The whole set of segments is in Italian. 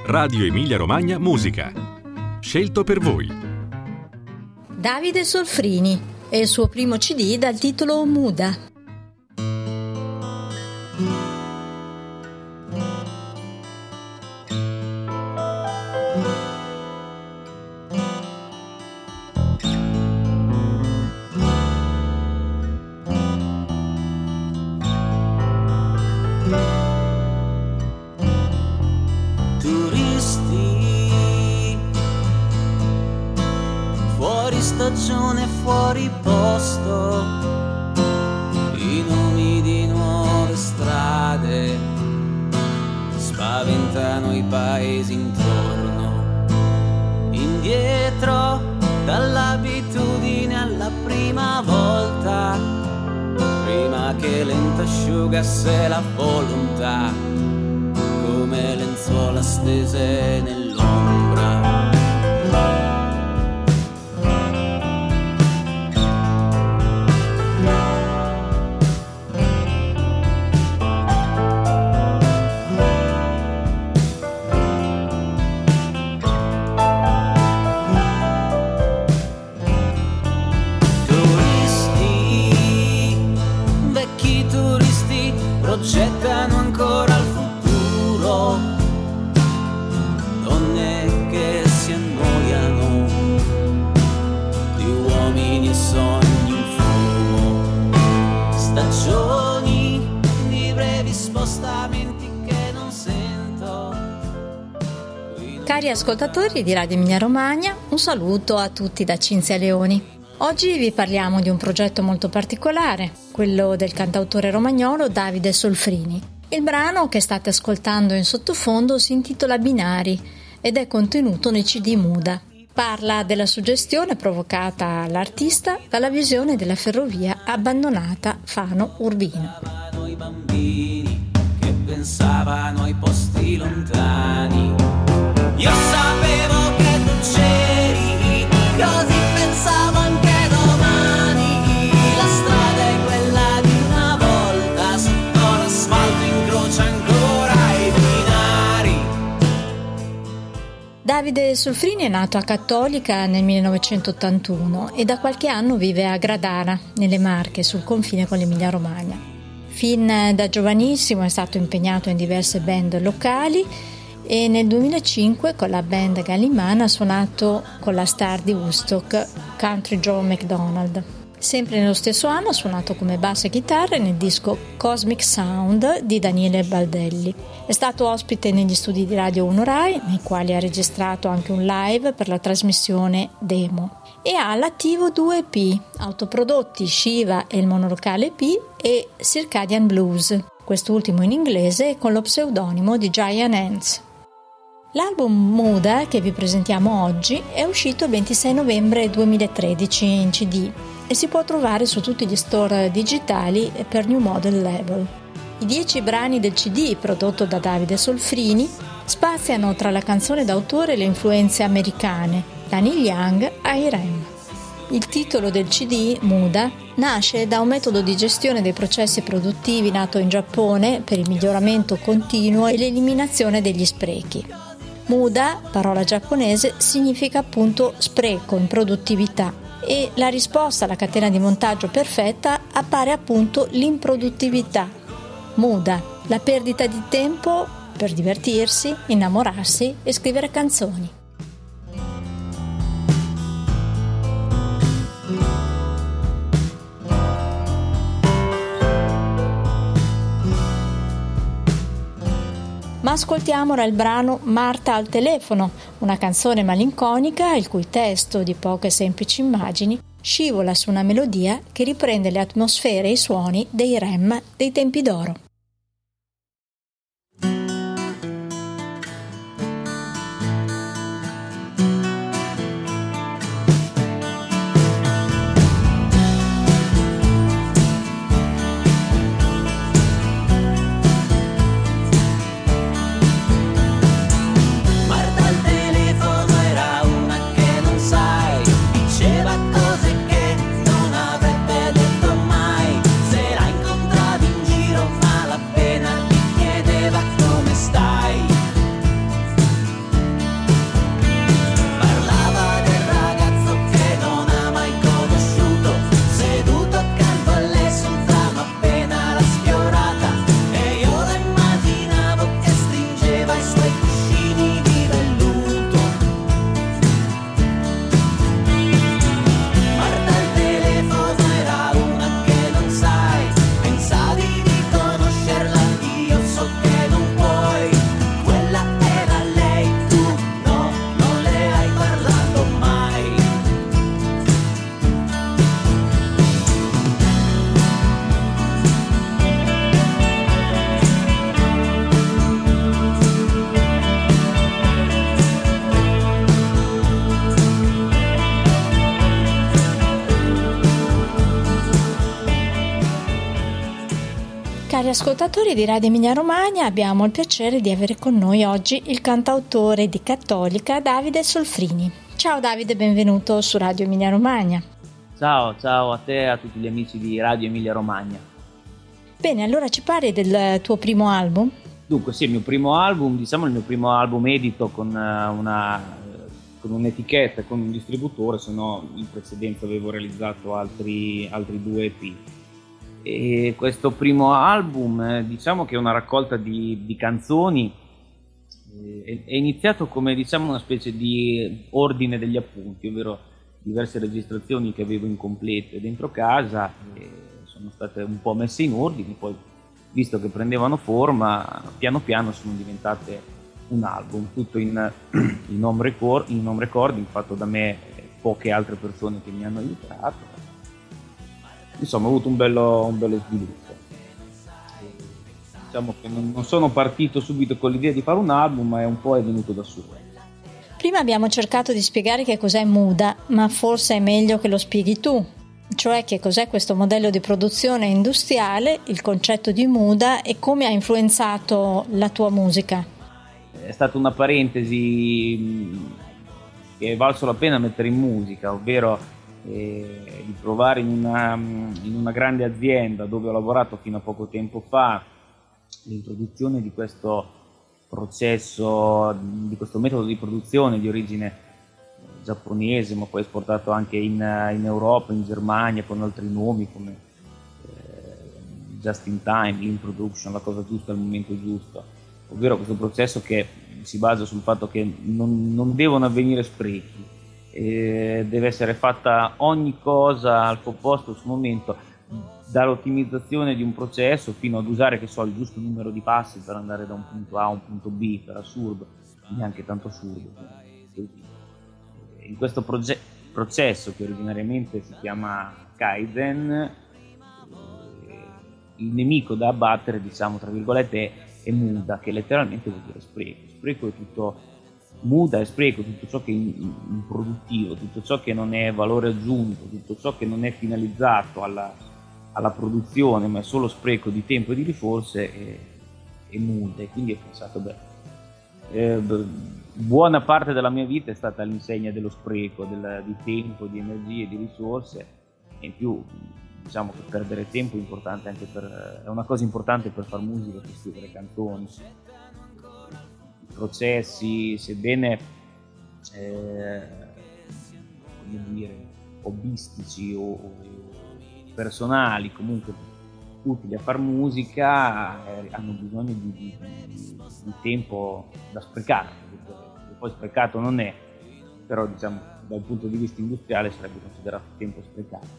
Radio Emilia Romagna Musica. Scelto per voi. Davide Solfrini e il suo primo CD dal titolo Muda. Stagione fuori posto, i nomi di nuove strade spaventano i paesi intorno, indietro dall'abitudine alla prima volta, prima che lento asciugasse la volontà, come lenzuola stese nell'ombra. Progettano ancora il futuro, donne che si annoiano di uomini e sogni in fumo, stagioni di brevi spostamenti che non sento. Cari ascoltatori di Radio Emilia Romagna, un saluto a tutti da Cinzia Leoni. Oggi vi parliamo di un progetto molto particolare, quello del cantautore romagnolo Davide Solfrini. Il brano che state ascoltando in sottofondo si intitola Binari ed è contenuto nel CD Muda. Parla della suggestione provocata all'artista dalla visione della ferrovia abbandonata Fano-Urbino. I bambini che pensavano ai posti lontani. Io sapevo che tu c'eri, così pensavo anche domani. La strada è quella di una volta, sotto l'asfalto incrocia ancora i binari. Davide Solfrini è nato a Cattolica nel 1981 e da qualche anno vive a Gradara, nelle Marche, sul confine con l'Emilia Romagna. Fin da giovanissimo è stato impegnato in diverse band locali e nel 2005 con la band Gallimana ha suonato con la star di Woodstock, Country Joe McDonald. Sempre nello stesso anno ha suonato come basso e chitarra nel disco Cosmic Sound di Daniele Baldelli. È stato ospite negli studi di Radio 1 Rai, nei quali ha registrato anche un live per la trasmissione Demo. E ha all'attivo 2 EP, autoprodotti Shiva e il monolocale EP e Circadian Blues, quest'ultimo in inglese con lo pseudonimo di Giant Ants. L'album Muda che vi presentiamo oggi è uscito il 26 novembre 2013 in CD e si può trovare su tutti gli store digitali per New Model Label. I 10 brani del CD prodotto da Davide Solfrini spaziano tra la canzone d'autore e le influenze americane, da Neil Young a I.R.E.M. Il titolo del CD, Muda, nasce da un metodo di gestione dei processi produttivi nato in Giappone per il miglioramento continuo e l'eliminazione degli sprechi. Muda, parola giapponese, significa appunto spreco, improduttività, e la risposta alla catena di montaggio perfetta appare appunto l'improduttività. Muda, la perdita di tempo per divertirsi, innamorarsi e scrivere canzoni. Ma ascoltiamo ora il brano Marta al telefono, una canzone malinconica il cui testo, di poche semplici immagini, scivola su una melodia che riprende le atmosfere e i suoni dei REM dei tempi d'oro. Cari ascoltatori di Radio Emilia Romagna, abbiamo il piacere di avere con noi oggi il cantautore di Cattolica Davide Solfrini. Ciao Davide, benvenuto su Radio Emilia Romagna. Ciao a te e a tutti gli amici di Radio Emilia Romagna. Bene, allora ci parli del tuo primo album? Dunque sì, il mio primo album, diciamo il mio primo album edito con un'etichetta, con un distributore, se no in precedenza avevo realizzato altri 2 EP. E questo primo album diciamo che è una raccolta di canzoni, è iniziato come diciamo una specie di ordine degli appunti, ovvero diverse registrazioni che avevo incomplete dentro casa e sono state un po' messe in ordine, poi visto che prendevano forma piano piano sono diventate un album, tutto in home recording fatto da me e poche altre persone che mi hanno aiutato. Insomma, ho avuto un bello sviluppo. Diciamo che non sono partito subito con l'idea di fare un album, ma è venuto da solo. Prima abbiamo cercato di spiegare che cos'è Muda, ma forse è meglio che lo spieghi tu. Cioè che cos'è questo modello di produzione industriale, il concetto di Muda e come ha influenzato la tua musica. È stata una parentesi che è valso la pena mettere in musica, ovvero di provare in una grande azienda dove ho lavorato fino a poco tempo fa l'introduzione di questo processo, di questo metodo di produzione di origine giapponese, ma poi esportato anche in Europa, in Germania con altri nomi come Just in Time, Lean Production, la cosa giusta al momento giusto, ovvero questo processo che si basa sul fatto che non devono avvenire sprechi. Deve essere fatta ogni cosa al suo posto, al suo momento, dall'ottimizzazione di un processo fino ad usare il giusto numero di passi per andare da un punto A a un punto B, per assurdo, neanche tanto assurdo. In questo processo che originariamente si chiama Kaizen, il nemico da abbattere, diciamo tra virgolette, è Muda, che letteralmente vuol dire spreco. Spreco è tutto. Muda è spreco, tutto ciò che è improduttivo, tutto ciò che non è valore aggiunto, tutto ciò che non è finalizzato alla produzione, ma è solo spreco di tempo e di risorse, è Muda. E quindi ho pensato, buona parte della mia vita è stata all'insegna dello spreco, di tempo, di energie, di risorse, e in più diciamo che perdere tempo è una cosa importante per far musica, per scrivere canzoni. Processi, sebbene hobbistici o personali, comunque utili a far musica, hanno bisogno di tempo da sprecare, che poi sprecato non è, però diciamo dal punto di vista industriale sarebbe considerato tempo sprecato.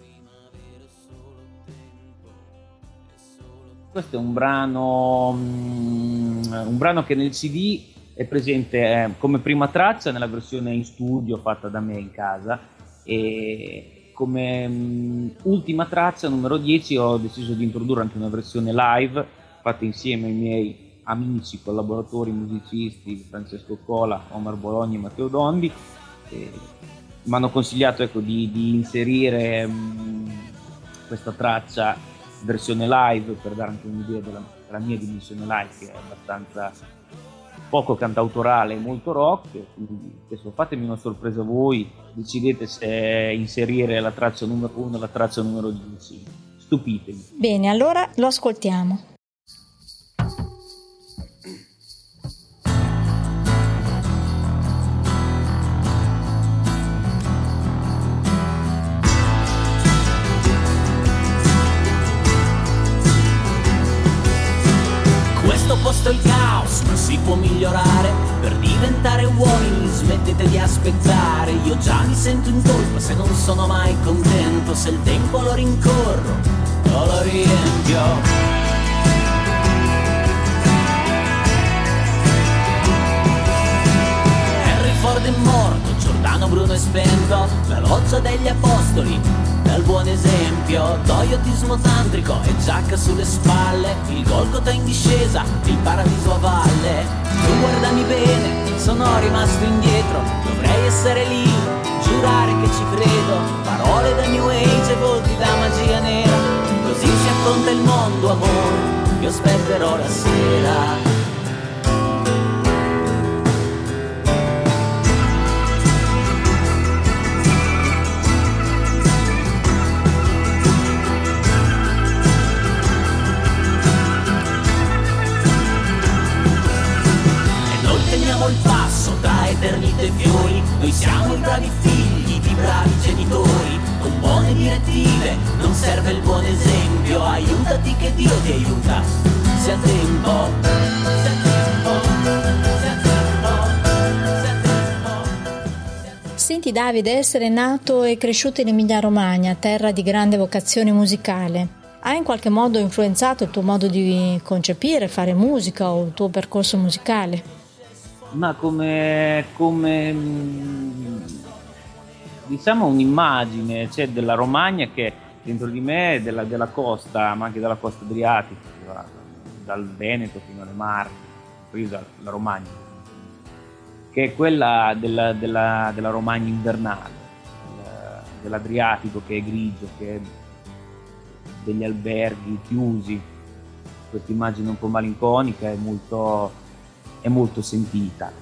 Questo è un brano che nel CD è presente come prima traccia nella versione in studio fatta da me in casa, e come ultima traccia, numero 10, ho deciso di introdurre anche una versione live fatta insieme ai miei amici, collaboratori, musicisti Francesco Cola, Omar Bologna e Matteo Dondi. Mi hanno consigliato di inserire questa traccia versione live per dare anche un'idea della mia dimensione live, che è abbastanza poco cantautorale e molto rock. Quindi adesso fatemi una sorpresa voi, decidete se inserire la traccia numero 1 o la traccia numero 10, stupitemi. Bene, allora lo ascoltiamo. Posto il caos, non si può migliorare. Per diventare uomini smettete di aspettare. Io già mi sento in colpa se non sono mai contento. Se il tempo lo rincorro, lo riempio. Henry Ford è morto, Giordano Bruno è spento. La loggia degli apostoli dal buon esempio, toyotismo tantrico e giacca sulle spalle, il Golgota in discesa, il paradiso a valle. Tu guardami bene, sono rimasto indietro, dovrei essere lì, giurare che ci credo. Parole da New Age e volti da magia nera, così si affronta il mondo, amore. io aspetterò la sera. Il passo tra eternità e fiori, noi siamo i bravi figli di bravi genitori, con buone direttive, non serve il buon esempio, aiutati che Dio ti aiuta, sia tempo, sia tempo, sia tempo, sia tempo. Senti Davide, essere nato e cresciuto in Emilia-Romagna, terra di grande vocazione musicale, ha in qualche modo influenzato il tuo modo di concepire, fare musica o il tuo percorso musicale? Ma come diciamo un'immagine c'è della Romagna che dentro di me, della costa, ma anche della costa adriatica, dal Veneto fino alle Marche, compresa la Romagna, che è quella della Romagna invernale, dell'Adriatico che è grigio, che è degli alberghi chiusi, questa immagine un po' malinconica è molto sentita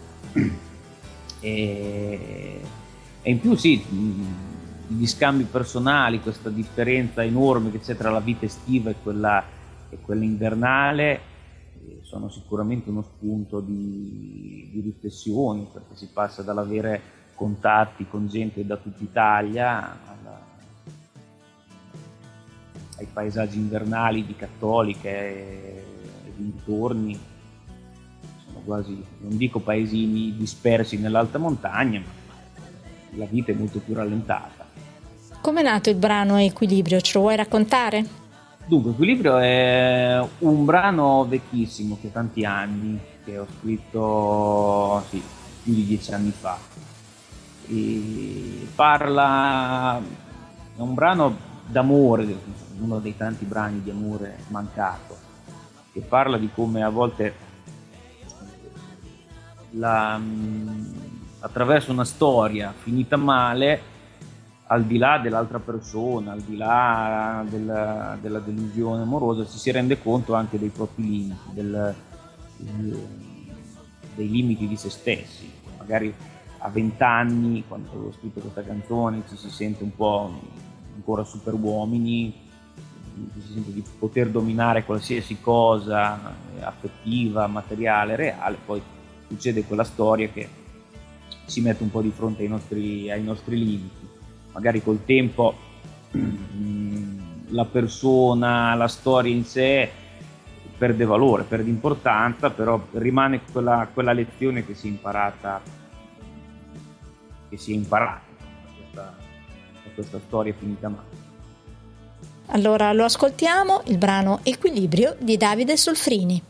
e in più sì, gli scambi personali, questa differenza enorme che c'è tra la vita estiva e quella invernale sono sicuramente uno spunto di riflessione, perché si passa dall'avere contatti con gente da tutta Italia ai paesaggi invernali di Cattolica e dintorni. Quasi, non dico paesini dispersi nell'alta montagna, ma la vita è molto più rallentata. Com'è nato il brano Equilibrio? Ce lo vuoi raccontare? Dunque, Equilibrio è un brano vecchissimo, che ha tanti anni, che ho scritto più di 10 anni fa. E è un brano d'amore, uno dei tanti brani di amore mancato, che parla di come a volte attraverso una storia finita male, al di là dell'altra persona, al di là della delusione amorosa, si rende conto anche dei propri limiti, dei limiti di se stessi. Magari a 20 anni, quando avevo scritto questa canzone, ci si sente un po' ancora super uomini, ci si sente di poter dominare qualsiasi cosa affettiva, materiale, reale, poi succede quella storia che si mette un po' di fronte ai nostri limiti. Magari col tempo la persona, la storia in sé perde valore, perde importanza, però rimane quella lezione che si è imparata da questa storia finita male. Allora lo ascoltiamo, il brano Equilibrio di Davide Solfrini.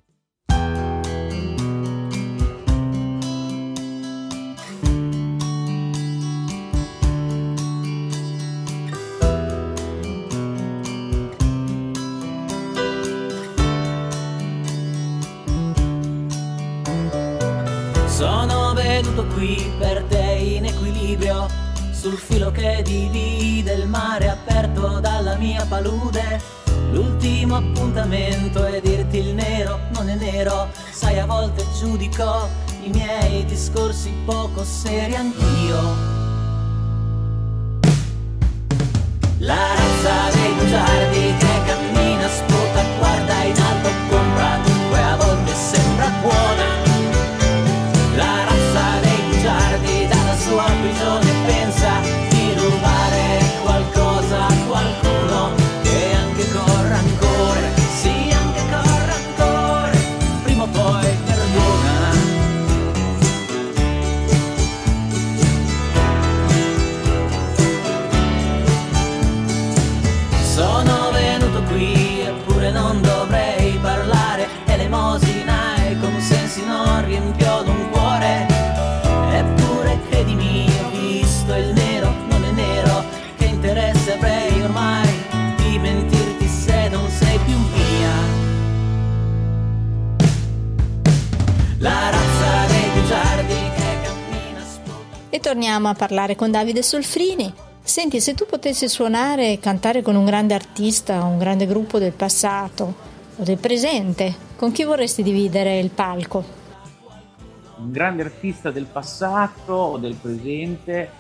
Sono venuto qui per te in equilibrio, sul filo che divide il mare aperto dalla mia palude. L'ultimo appuntamento è dirti il nero non è nero, sai a volte giudico i miei discorsi poco seri anch'io. La razza dei bugiardi che cammina, sputa, guarda in alto, compra dunque a volte sembra buona. La razza dei bugiardi dalla sua prigione pensa di rubare qualcosa a qualcuno che anche con rancore, sì anche con rancore, prima o poi perdona. Sono venuto qui eppure non dovrei parlare, elemosina e consensi non riempio d'un cuore. Eppure credimi, ho visto il nero non è nero, che interesse avrei ormai di mentirti se non sei più mia. La razza dei bugiardi che cammina sputa. E torniamo a parlare con Davide Solfrini. Senti, se tu potessi suonare e cantare con un grande artista, un grande gruppo del passato, o del presente? Con chi vorresti dividere il palco? Un grande artista del passato o del presente?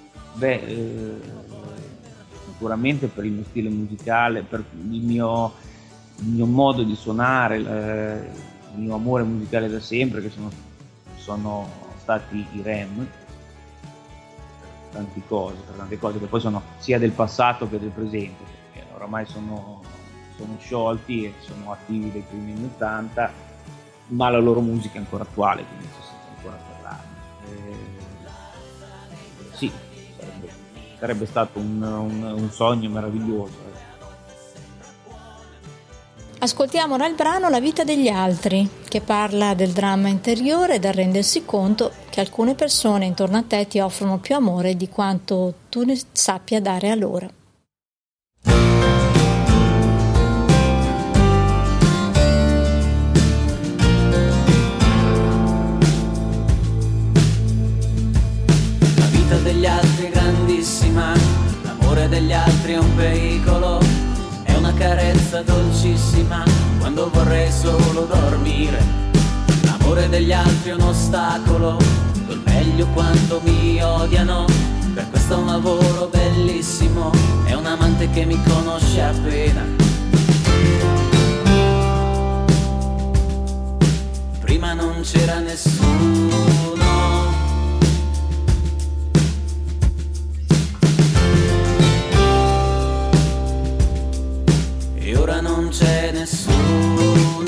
Sicuramente per il mio stile musicale, per il mio modo di suonare, il mio amore musicale da sempre, che sono stati i Rem, per tante cose che poi sono sia del passato che del presente, perché oramai sono sciolti e sono attivi dai primi anni 80, ma la loro musica è ancora attuale, quindi si sente ancora parlarne. Sì, sarebbe stato un sogno meraviglioso. Ascoltiamo ora il brano La vita degli altri, che parla del dramma interiore e del rendersi conto che alcune persone intorno a te ti offrono più amore di quanto tu ne sappia dare a loro. La vita degli altri è grandissima, l'amore degli altri è un pericolo. È una carezza dolcissima quando vorrei solo dormire. L'amore degli altri è un ostacolo, do il meglio quando mi odiano. Per questo è un lavoro bellissimo, è un amante che mi conosce appena. Prima non c'era nessuno, e ora non c'è nessuno.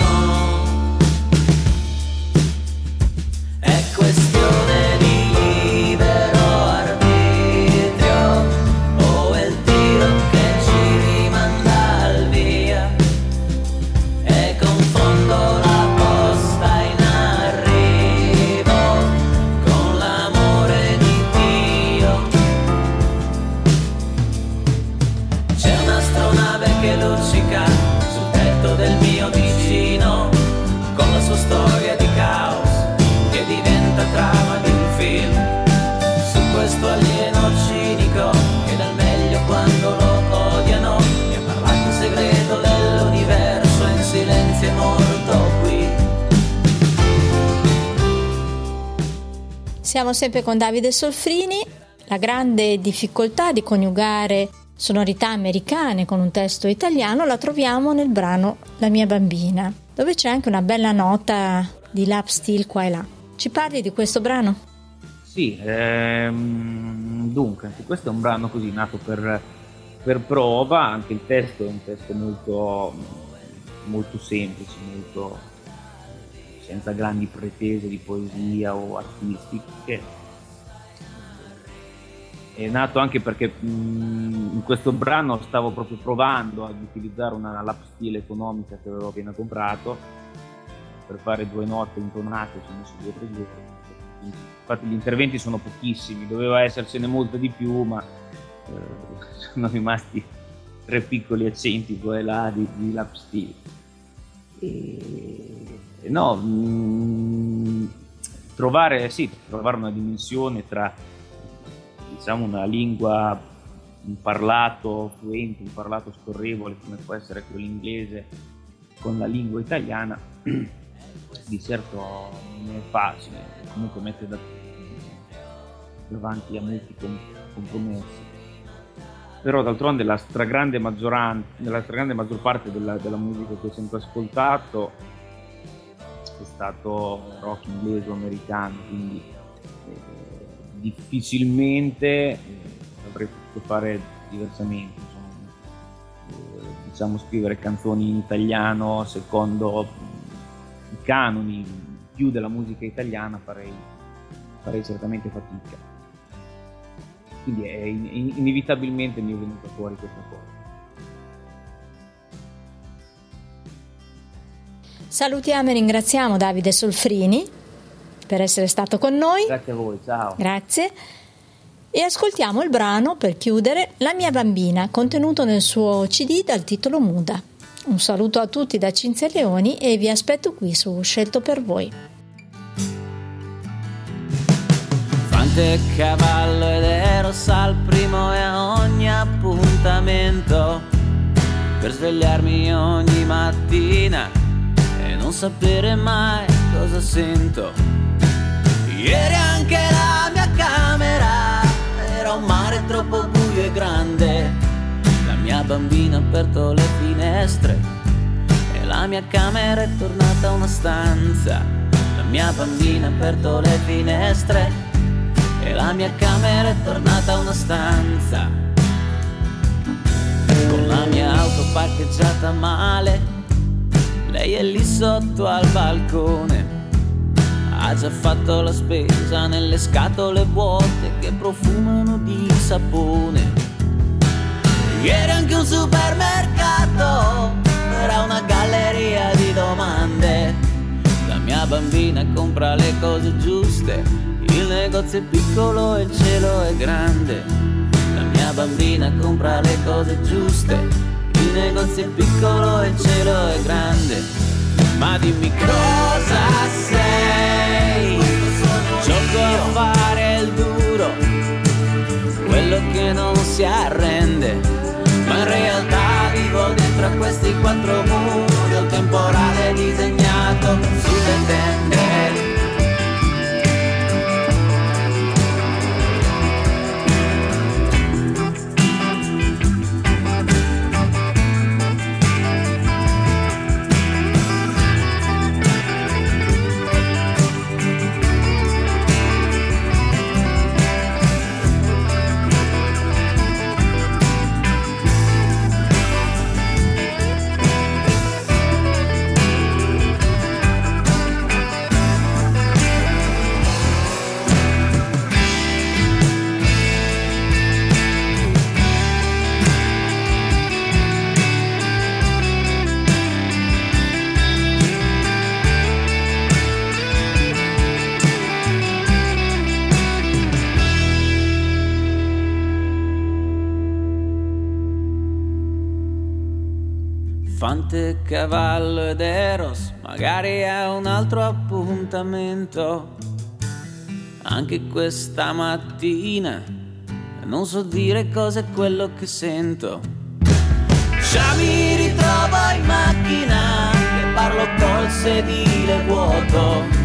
È questione di libero arbitrio, o è il tiro che ci rimanda al via, e confondo la posta in arrivo con l'amore di Dio. C'è un'astronave che luccica sul tetto del mio vicino, con la sua storia di caos che diventa trama di un film, su questo alieno cinico che dà il meglio quando lo odiano. Mi ha parlato in segreto dell'universo, in silenzio è morto qui. Siamo sempre con Davide Solfrini. La grande difficoltà di coniugare sonorità americane con un testo italiano la troviamo nel brano La mia bambina, dove c'è anche una bella nota di lap steel qua e là. Ci parli di questo brano? Sì, dunque, anche questo è un brano così nato per prova. Anche il testo è un testo molto, molto semplice, molto senza grandi pretese di poesia o artistiche. È nato anche perché in questo brano stavo proprio provando ad utilizzare una lap steel economica che avevo appena comprato per fare 2 note intonate, ci ho messo 2 o 3 giorni. Infatti gli interventi sono pochissimi, doveva essercene molto di più, ma sono rimasti 3 piccoli accenti qua e là di lap steel. Trovare una dimensione tra, diciamo, una lingua, un parlato fluente, un parlato scorrevole come può essere quello inglese, con la lingua italiana, di certo non è facile, comunque mette davanti a molti compromessi. Però d'altronde la stragrande maggior parte della musica che ho sempre ascoltato è stato rock inglese o americano, quindi difficilmente avrei potuto fare diversamente, diciamo scrivere canzoni in italiano secondo i canoni più della musica italiana farei certamente fatica, quindi inevitabilmente mi è venuta fuori questa cosa. Salutiamo e ringraziamo Davide Solfrini per essere stato con noi. Grazie a voi, ciao. Grazie. E ascoltiamo il brano, per chiudere, La mia bambina, contenuto nel suo CD dal titolo Muda. Un saluto a tutti da Cinzia Leoni e vi aspetto qui su Scelto per voi. Fante e cavallo ed ero al primo e a ogni appuntamento per svegliarmi ogni mattina e non sapere mai cosa sento. Ieri anche la mia camera era un mare troppo buio e grande. La mia bambina ha aperto le finestre e la mia camera è tornata una stanza. La mia bambina ha aperto le finestre e la mia camera è tornata una stanza. Con la mia auto parcheggiata male, lei è lì sotto al balcone. Ha già fatto la spesa nelle scatole vuote che profumano di sapone. Ieri anche un supermercato era una galleria di domande. La mia bambina compra le cose giuste, il negozio è piccolo e il cielo è grande. La mia bambina compra le cose giuste, il negozio è piccolo e il cielo è grande. Ma dimmi cosa sei, gioco a fare il duro, quello che non si arrende, ma in realtà vivo dentro a questi quattro muri, ho il temporale disegnato sulle tende. Fante, cavallo ed Eros, magari è un altro appuntamento. Anche questa mattina non so dire cosa è quello che sento. Già mi ritrovo in macchina che parlo col sedile vuoto.